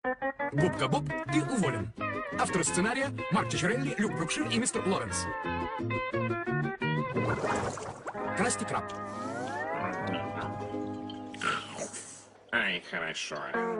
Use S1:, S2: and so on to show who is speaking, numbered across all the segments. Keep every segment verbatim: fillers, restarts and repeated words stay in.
S1: Губка Боб, ты уволен. Автор сценария Марк Чичарелли, Люк Брукшир и мистер Лоренс. Красти Краб.
S2: Ай, хорошо.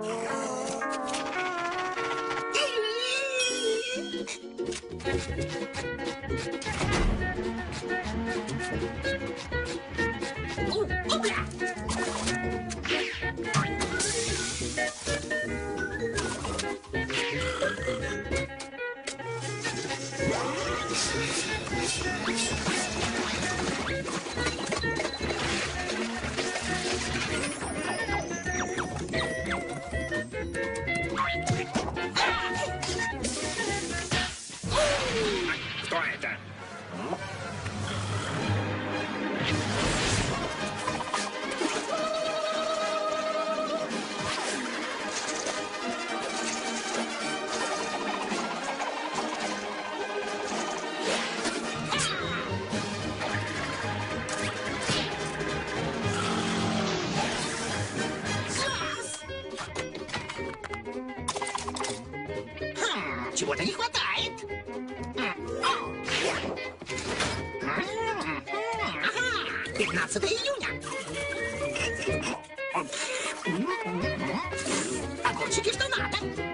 S2: Кто это?
S3: Хм, чего-то не хватает. пятнадцатое июня. Огурчики, что надо.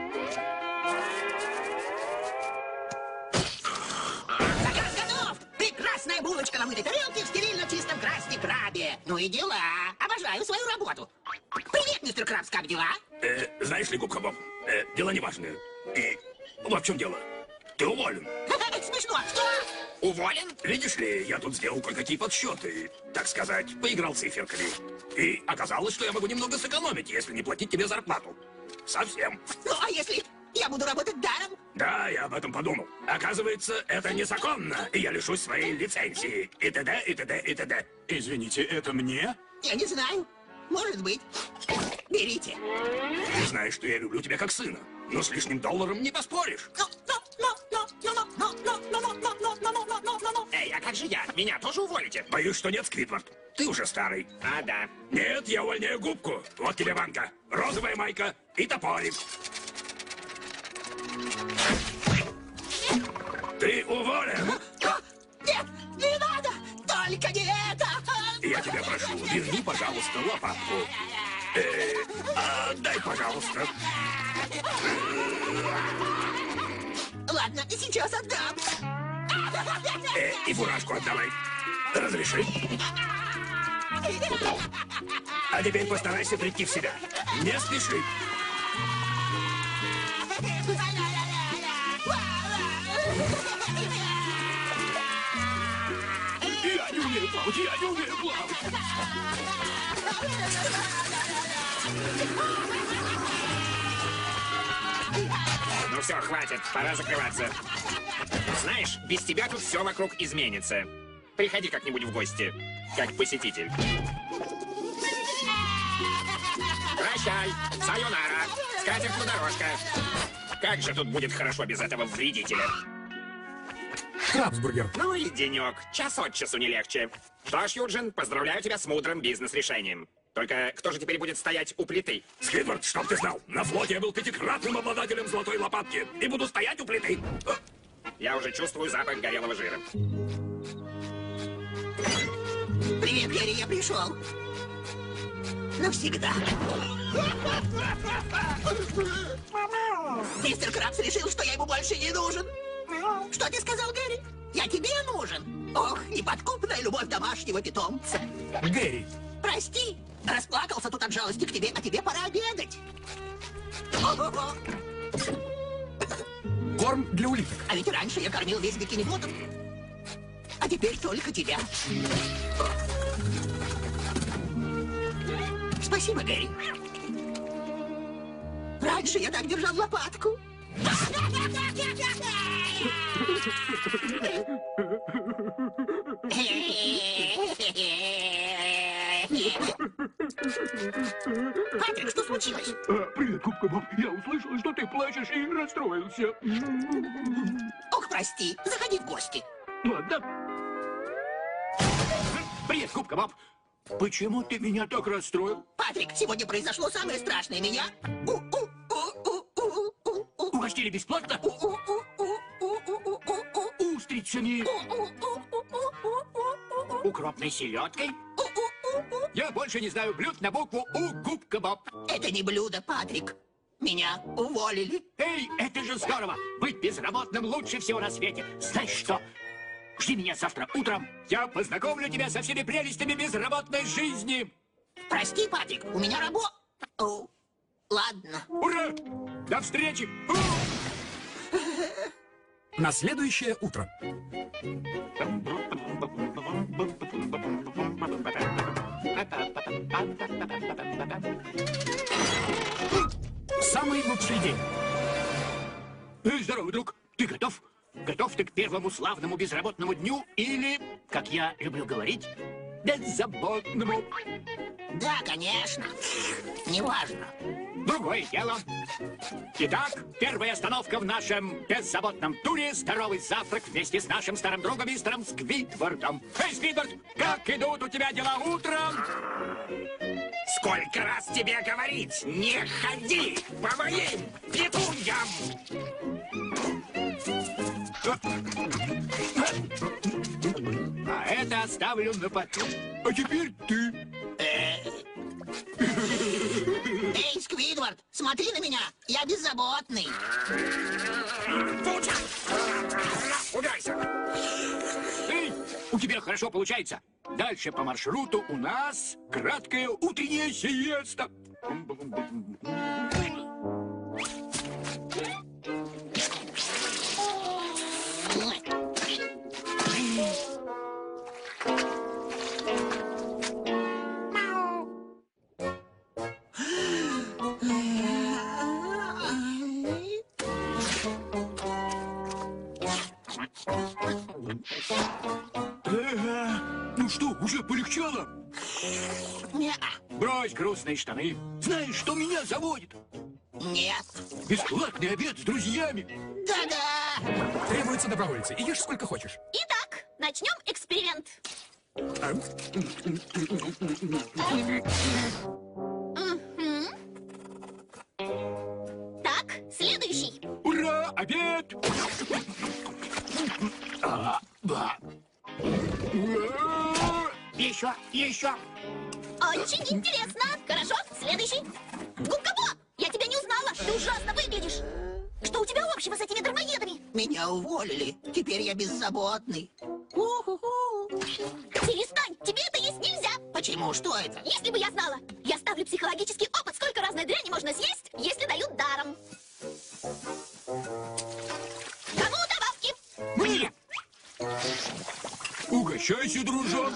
S3: Заказ готов. Прекрасная булочка на мытой тарелке в стерильно чистом красти крабе. Ну и дела. Обожаю свою работу. Привет, мистер Крабс, как дела?
S4: Э, знаешь ли, Губка Боб, э, дела неважные. И вот в чем дело. Ты уволен.
S3: Смешно. Что?
S4: Уволен? Видишь ли, я тут сделал кое-какие подсчеты. Так сказать, поиграл циферками. И оказалось, что я могу немного сэкономить, если не платить тебе зарплату. Совсем.
S3: Ну, а если я буду работать даром?
S4: Да, я об этом подумал. Оказывается, это незаконно, и я лишусь своей лицензии. И т.д., и т.д., и т.д.
S1: Извините, это мне?
S3: Я не знаю. Может быть. Берите.
S4: Ты знаешь, что я люблю тебя как сына. Но с лишним долларом не поспоришь.
S3: Ну, ну, ну, ну, ну, ну, ну, ну, ну, ну, ну, ну, ну, ну, ну, ну.
S2: Эй, а как же я? Меня тоже уволите?
S4: Боюсь, что нет, Сквидвард. Ты уже старый.
S2: А, да.
S4: Нет, я увольняю губку. Вот тебе банка. Розовая майка и топорик. Ты уволен.
S3: А, нет, не надо! Только не это!
S4: Я тебя прошу, верни, пожалуйста, лопатку. Э, отдай, пожалуйста.
S3: Ладно, сейчас отдам.
S4: Э, и фуражку отдавай. Разреши. А теперь постарайся прийти в себя. Не спеши.
S1: Я не умею плавать, я не умею плавать.
S2: Ну все, хватит, пора закрываться. Знаешь, без тебя тут все вокруг изменится. Приходи как-нибудь в гости, как посетитель. Прощай, сайонара, скатерть-дорожка. Как же тут будет хорошо без этого вредителя?
S1: Крабсбургер.
S2: Ну и денек, час от часу не легче. Что ж, Юджин, поздравляю тебя с мудрым бизнес-решением. Только кто же теперь будет стоять у плиты?
S4: Сквидвард, чтоб ты знал, на флоте я был пятикратным обладателем золотой лопатки и буду стоять у плиты.
S2: Я уже чувствую запах горелого жира.
S3: Привет, Гэри, я пришел. Навсегда. Мистер Крабс решил, что я ему больше не нужен. Что ты сказал, Гэри? Я тебе нужен. Ох, неподкупная любовь домашнего питомца.
S1: Гэри.
S3: Прости, расплакался тут от жалости к тебе, а тебе пора обедать. О-хо-хо.
S1: Корм для улиток.
S3: А ведь раньше я кормил весь бикини-флотом. А теперь только тебя. Спасибо, Гэри. Раньше я так держал лопатку. Патрик, что случилось?
S1: А, привет, Губка Боб. Я услышал, что ты плачешь и расстроился.
S3: Ох, прости. Заходи в гости.
S1: Ладно. Привет, Губка Боб. Почему ты меня так расстроил?
S3: Патрик, сегодня произошло самое страшное. Меня... У-у-у-у-у.
S5: Угостили бесплатно? Устрицами. Укропной селедкой. Я больше не знаю блюд на букву У. Губка Боб.
S3: Это не блюдо, Патрик. Меня уволили.
S5: Эй, это же здорово! Быть безработным лучше всего на свете. Знаешь что? Жди меня завтра утром. Я познакомлю тебя со всеми прелестями безработной жизни.
S3: Прости, Патрик, у меня работа. О, ладно.
S5: Ура! До встречи!
S1: На следующее утро. Самый лучший день.
S5: Эй, здорово, друг. Ты готов? Готов ты к первому славному безработному дню или, как я люблю говорить, беззаботному?
S3: Да, конечно. Неважно.
S5: Другое дело. Итак, первая остановка в нашем беззаботном туре — здоровый завтрак вместе с нашим старым другом мистером Сквидвардом. Эй, Сквидвард, как идут у тебя дела утром?
S2: Сколько раз тебе говорить, не ходи по моим петуньям!
S5: А это оставлю на потом. А теперь ты.
S3: Эй, Сквидвард, смотри на меня. Я беззаботный.
S2: Фуча! Убирайся!
S5: Эй, у тебя хорошо получается. Дальше по маршруту у нас краткая утренняя сиеста. Ну что, уже полегчало?
S3: Не-а.
S5: Брось грустные штаны. Знаешь, что меня заводит?
S3: Нет.
S5: Бесплатный обед с друзьями.
S3: Да-да.
S1: Требуются добровольцы. И ешь сколько хочешь.
S6: Итак, начнем эксперимент.
S1: А?
S6: Мгм. Так, следующий.
S5: Ура, обед! А, да. Ура! Еще, еще.
S6: Очень интересно. Хорошо, следующий. Губка Боб, я тебя не узнала. Ты ужасно выглядишь. Что у тебя общего с этими дармоедами?
S3: Меня уволили. Теперь я беззаботный. У-ху-ху.
S6: Перестань, тебе это есть нельзя.
S3: Почему? Что это?
S6: Если бы я знала, я ставлю психологический опыт, сколько разной дряни можно съесть, если дают даром. Кому добавки?
S5: Мне. Угощайся, дружок.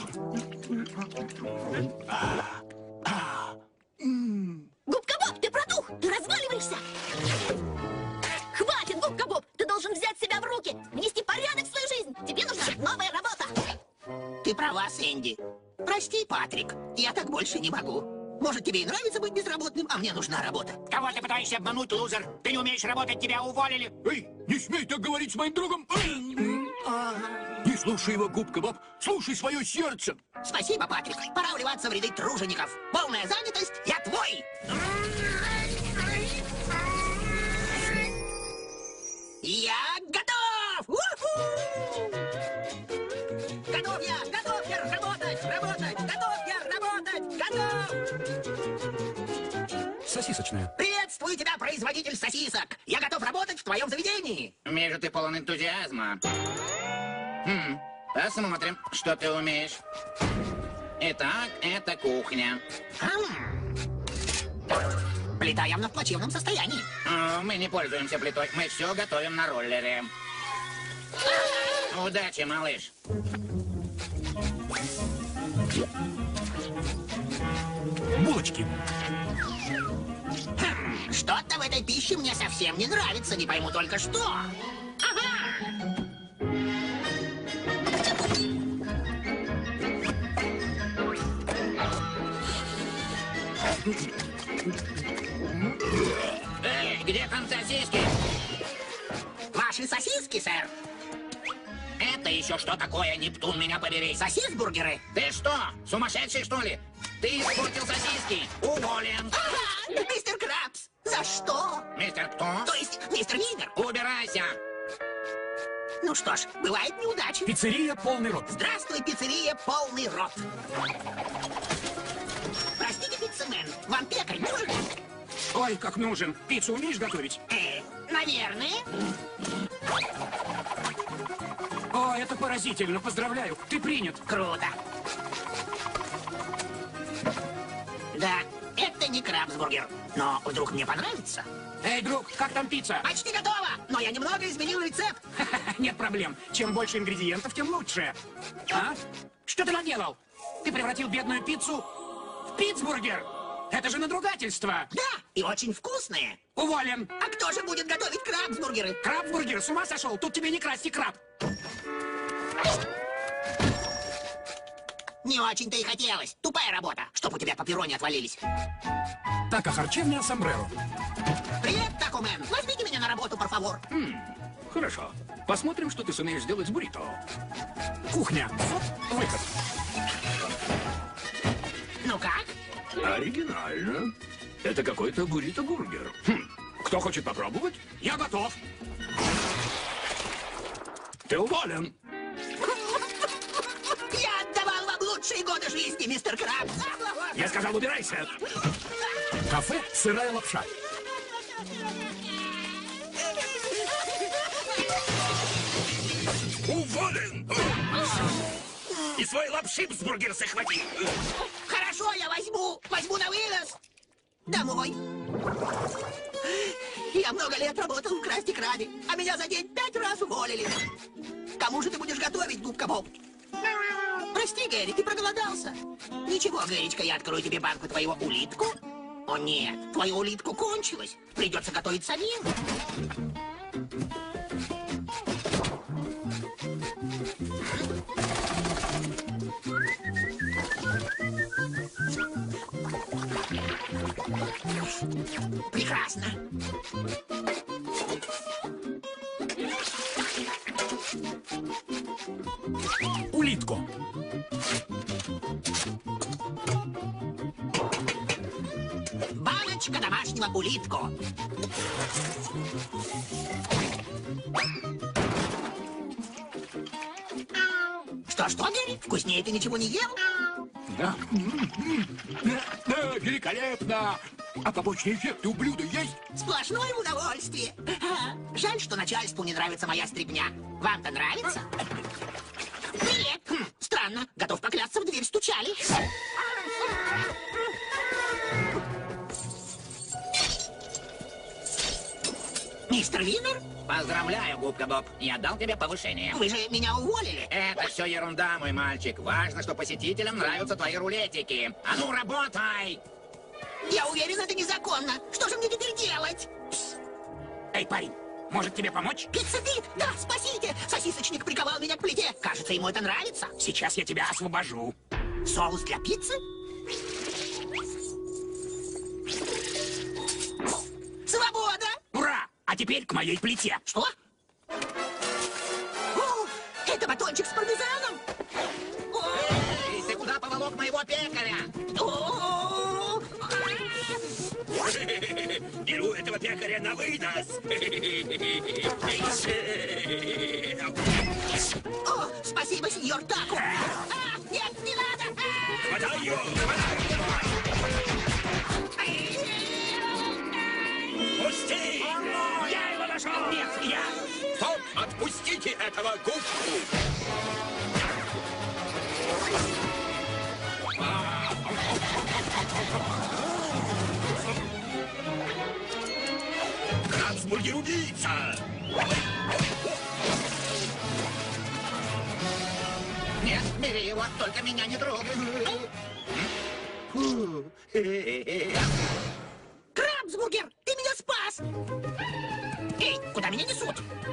S6: Губка Боб, ты протух, ты разваливаешься. Хватит, Губка Боб, ты должен взять себя в руки, внести порядок в свою жизнь. Тебе нужна новая работа.
S3: Ты права, Сэнди. Прости, Патрик. Я так больше не могу. Может, тебе и нравится быть безработным, а мне нужна работа.
S2: Кого ты пытаешься обмануть, лузер? Ты не умеешь работать, тебя уволили.
S5: Эй, не смей так говорить с моим другом. Не слушай его, Губка Боб. Слушай свое сердце.
S3: Спасибо, Патрик. Пора вливаться в ряды тружеников. Полная занятость, я твой. Я готов! У-ху! Готов я! Готов я работать! Работать! Готов я работать! Готов!
S1: Сосисочная.
S3: Приветствую тебя, производитель сосисок! Я готов работать в твоем заведении!
S2: Вижу, ты полон энтузиазма. Хм, посмотрим, что ты умеешь. Итак, это кухня.
S3: Хм. Плита явно в плачевном состоянии.
S2: О, мы не пользуемся плитой, мы все готовим на роллере. Удачи, малыш.
S1: Булочки.
S3: Хм, что-то в этой пище мне совсем не нравится, не пойму только что. Ага!
S2: Эй, где там сосиски?
S3: Ваши сосиски, сэр.
S2: Это еще что такое, Нептун, меня побери?
S3: Сосисбургеры.
S2: Ты что, сумасшедший, что ли? Ты испортил сосиски. Уволен.
S3: Ага, мистер Крабс, За что?
S2: Мистер кто?
S3: То есть, мистер Винер.
S2: Убирайся!
S3: Ну что ж, бывает неудачи.
S1: Пиццерия «Полный рот».
S3: Здравствуй, пиццерия «Полный рот». Простите, пиццемен, вам пекарь нужен?
S1: Ой, как нужен. Пиццу умеешь готовить?
S3: Э, наверное.
S1: О, это поразительно. Поздравляю. Ты принят.
S3: Круто. Да, это не крабсбургер, но вдруг мне понравится.
S1: Эй, друг, как там пицца?
S3: Почти готово, но я немного изменил рецепт.
S1: Нет проблем. Чем больше ингредиентов, тем лучше. А? Что ты наделал? Ты превратил бедную пиццу в пиццбургер. Это же надругательство.
S3: Да, и очень вкусные.
S1: Уволен.
S3: А кто же будет готовить крабсбургеры?
S1: Крабсбургер, с ума сошел? Тут тебе не красти краб.
S3: Не очень-то и хотелось. Тупая работа, чтоб у тебя папирони отвалились.
S1: Така харчевня «Сомбреро».
S3: Привет, Такумен. Возьмите меня на работу, por favor.
S4: Хорошо. Посмотрим, что ты сумеешь сделать с буррито.
S1: Кухня. Вход, выход.
S3: Ну как?
S4: Оригинально. Это какой-то буррито-бургер. Хм. Кто хочет попробовать?
S1: Я готов.
S4: Ты уволен.
S3: Я отдавал вам лучшие годы жизни, мистер Крабс.
S4: Я сказал, убирайся.
S1: Кафе «Сырая лапша».
S4: Уволен. И свой лапшипсбургер захвати.
S3: Хорошо, я возьму. Возьму на вынос. Домой. Я много лет работал в Красти Крабе, а меня за день пять раз уволили. Кому же ты будешь готовить, губка Боб? Прости, Гэри, ты проголодался. Ничего, Гэричка, я открою тебе банку твоего улитку. О нет, твою улитку кончилась. Придется готовить самим. Прекрасно.
S1: Улитку.
S3: Баночка домашнего улитку. Что-что, Гэри? Вкуснее ты ничего не ел?
S5: Да. Да, великолепно. А побочные эффекты у блюда есть?
S3: Сплошное удовольствие. А, жаль, что начальству не нравится моя стряпня. Вам-то нравится? Привет. Хм, странно. Готов поклясться, в дверь стучали. Мистер Винер,
S2: Поздравляю, губка Боб. Я дал тебе повышение.
S3: вы же меня уволили.
S2: Это все ерунда, мой мальчик. Важно, что посетителям нравятся твои рулетики. А ну, работай!
S3: Я уверен, это незаконно. Что же мне теперь делать?
S1: Эй, парень, может тебе помочь?
S3: Пицца-бит! Да, спасите! Сосисочник приковал меня к плите. Кажется, ему это нравится.
S1: Сейчас я тебя освобожу.
S3: Соус для пиццы? Свобода!
S1: Ура! А теперь к моей плите.
S3: Что? О, это батончик с пармезаном!
S2: Эй, ты куда поволок моего пекаря?
S3: О,
S4: Беру этого пекаря на вынос.
S3: о, спасибо, сеньор Таку! А, нет, не надо! А,
S4: Хватай ее, хватай! Пусти! Я его нашел!
S1: Нет, я.
S4: Стоп! Отпустите этого губку! Крабсбургер-убийца!
S2: Нет, бери его, только меня не трогай.
S3: Крабсбургер, ты меня спас! Эй, куда меня несут?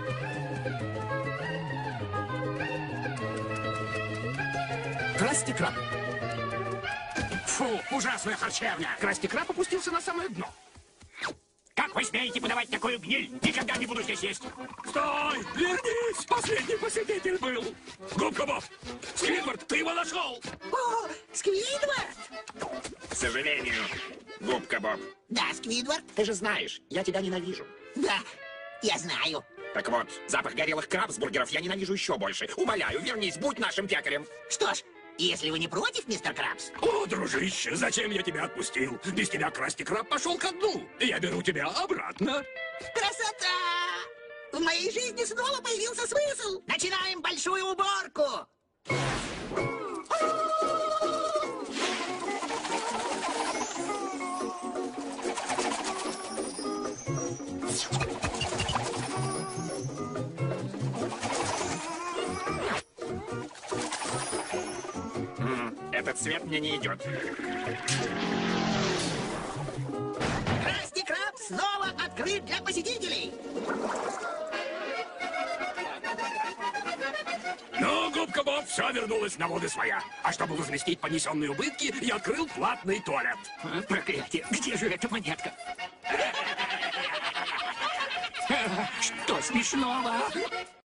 S1: Красти краб. Фу, ужасная харчевня. Красти краб опустился на самое дно.
S5: Как вы смеете подавать такую гниль? Никогда не буду здесь есть.
S4: Стой! Вернись! Последний посетитель был! Губка Боб! Сквидвард, ты его нашел!
S3: О, Сквидвард!
S2: К сожалению, губка Боб.
S3: Да, Сквидвард?
S2: Ты же знаешь, я тебя ненавижу.
S3: Да, я знаю.
S2: Так вот, запах горелых крабсбургеров я ненавижу еще больше. Умоляю, вернись, будь нашим пекарем.
S3: Что ж, если вы не против, мистер Крабс,
S4: О, дружище, зачем я тебя отпустил? Без тебя Красти Краб пошел ко дну. Я беру тебя обратно.
S3: красота! В моей жизни снова появился смысл. Начинаем большую уборку.
S2: Этот цвет мне не идет.
S3: Красти Краб снова открыт для посетителей.
S4: Но губка Боб все вернулась на воды своя. А чтобы возместить понесенные убытки, я открыл платный туалет.
S5: А, проклятие, где же эта монетка? Что смешного?